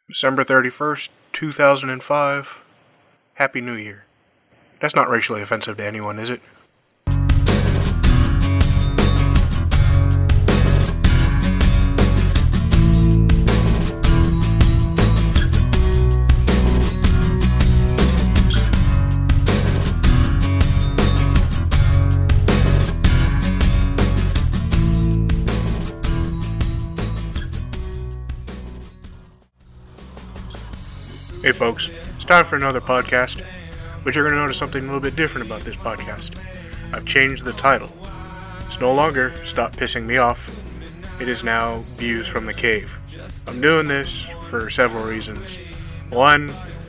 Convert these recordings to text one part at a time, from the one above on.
December 31st, 2005. Happy New Year. That's not racially offensive to anyone, is it? Hey folks, it's time for another podcast, but you're going to notice something a little bit different about this podcast. I've changed the title. It's no longer Stop Pissing Me Off. It is now Views from the Cave. I'm doing this for several reasons. One,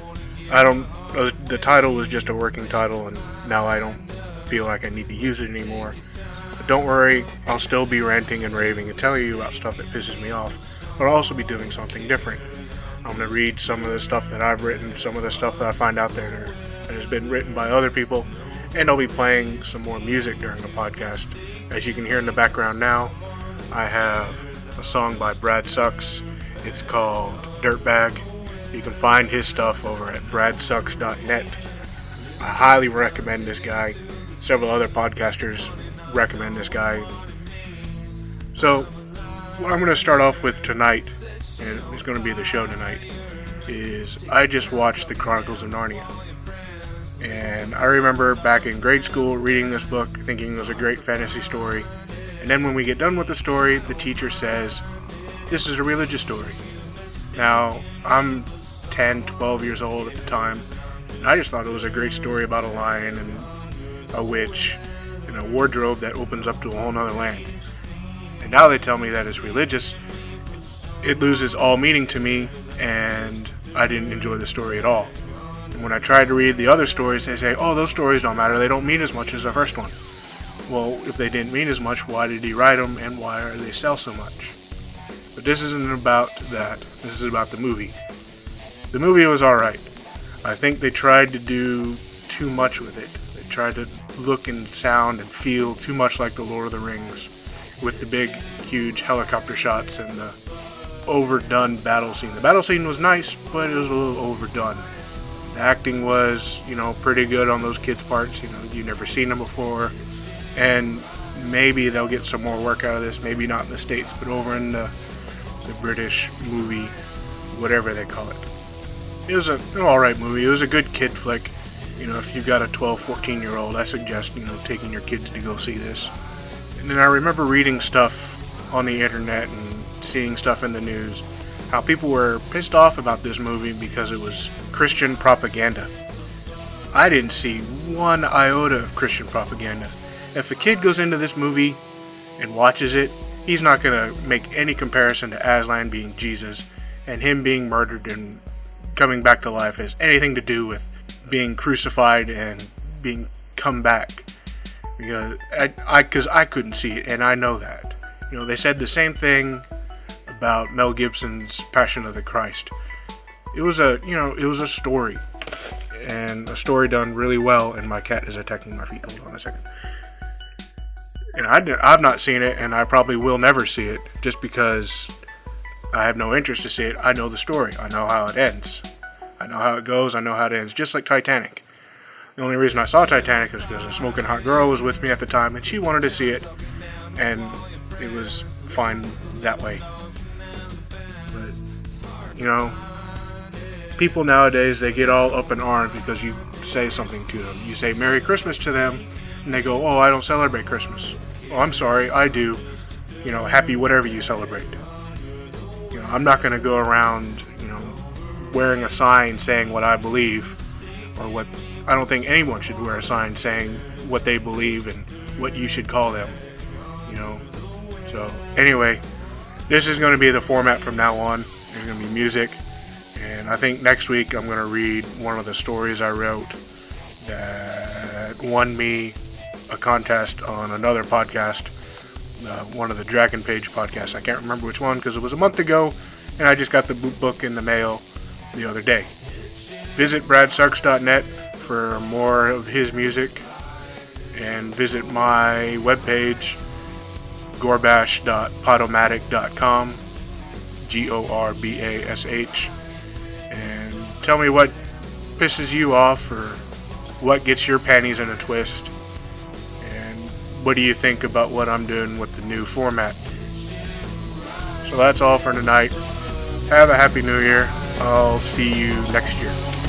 the title was just a working title and now I don't feel like I need to use it anymore. But don't worry, I'll still be ranting and raving and telling you about stuff that pisses me off, but I'll also be doing something different. I'm going to read some of the stuff that I've written, some of the stuff that I find out there that has been written by other people, and I'll be playing some more music during the podcast. As you can hear in the background now, I have a song by Brad Sucks. It's called Dirtbag. You can find his stuff over at bradsucks.net. I highly recommend this guy. Several other podcasters recommend this guy. So, what I'm going to start off with tonight, and it's going to be the show tonight, is I just watched The Chronicles of Narnia. And I remember back in grade school reading this book, thinking it was a great fantasy story. And then when we get done with the story, the teacher says, this is a religious story. Now, I'm 10, 12 years old at the time, and I just thought it was a great story about a lion and a witch and a wardrobe that opens up to a whole nother land. And now they tell me that it's religious. It loses all meaning to me, and I didn't enjoy the story at all. And when I tried to read the other stories, they say, oh, those stories don't matter, they don't mean as much as the first one. Well, if they didn't mean as much, why did he write them, and why do they sell so much? But this isn't about that. This is about the movie. The movie was alright. I think they tried to do too much with it. They tried to look and sound and feel too much like The Lord of the Rings, with the big, huge helicopter shots and the overdone battle scene. The battle scene was nice, but it was a little overdone. The acting was, pretty good on those kids' parts. You've never seen them before, and maybe they'll get some more work out of this. Maybe not in the States, but over in the British movie, whatever they call it. It was an alright movie. It was a good kid flick. If you've got a 12, 14-year-old, I suggest, taking your kids to go see this. And then I remember reading stuff on the internet and seeing stuff in the news, how people were pissed off about this movie because it was Christian propaganda. I didn't see one iota of Christian propaganda. If a kid goes into this movie and watches it, he's not going to make any comparison to Aslan being Jesus and him being murdered and coming back to life has anything to do with being crucified and being come back. Because I couldn't see it, and I know that. They said the same thing about Mel Gibson's Passion of the Christ. It was a story, and a story done really well. And my cat is attacking my feet. Hold on a second. And I've not seen it, and I probably will never see it, just because I have no interest to see it. I know the story. I know how it ends. I know how it goes. I know how it ends. Just like Titanic. The only reason I saw Titanic is because a smoking hot girl was with me at the time, and she wanted to see it, and it was fine that way. But, people nowadays, they get all up in arms because you say something to them. You say Merry Christmas to them, and they go, oh, I don't celebrate Christmas. Oh, I'm sorry, I do. Happy whatever you celebrate. I'm not going to go around, wearing a sign saying what I believe, or what. I don't think anyone should wear a sign saying what they believe and what you should call them. So anyway, this is going to be the format from now on. There's going to be music, and I think next week I'm going to read one of the stories I wrote that won me a contest on another podcast, one of the Dragon Page podcasts. I can't remember which one because it was a month ago, and I just got the book in the mail the other day. Visit bradsucks.net for more of his music, and visit my webpage, gorbash.podomatic.com, Gorbash. and tell me what pisses you off or what gets your panties in a twist. And what do you think about what I'm doing with the new format? So that's all for tonight. Have a happy new year. I'll see you next year.